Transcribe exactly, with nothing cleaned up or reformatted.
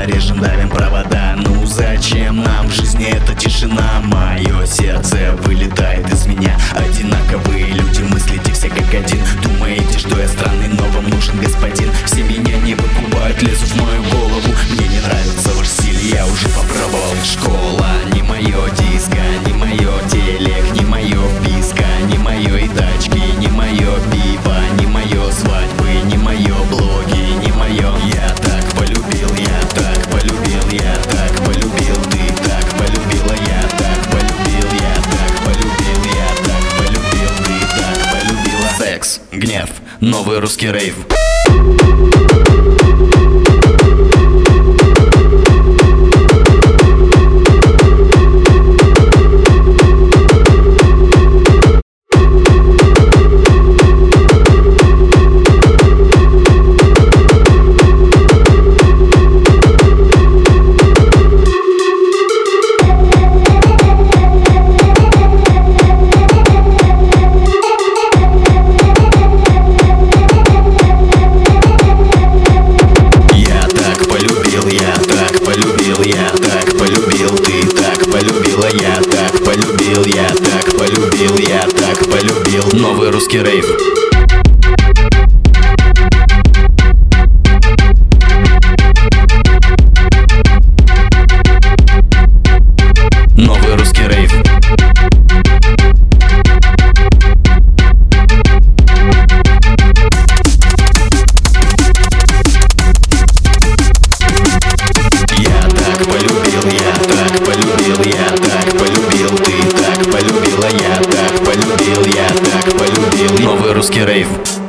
режем, давим провода. Ну зачем нам в жизни эта тишина? Мое сердце вылетает из меня. Одинаковые люди, мыслите все как один. Думаете, что я странный, но вам нужен господин. Все меня не покупают, лезут в мою голову. Мне не нравится ваш стиль, я уже попробовал. Школа не мое, диско не мое, телек не мое, писка не мое, и тачки не мое, пиво не мое, свадьбы не мое, блоги не мое. Я так полюбил, я так полюбил, я так полюбил, ты так полюбила, я так полюбил, я так полюбил, я так полюбил, ты так полюбила. Секс, гнев, новый русский рейв. Я так полюбил, ты так полюбила, я так полюбил, я так полюбил, я так полюбил. Новый русский рейв. Новый русский рейв. Я так полюбил, ты так полюбила, я так полюбил, я так полюбил. Новый русский рейв.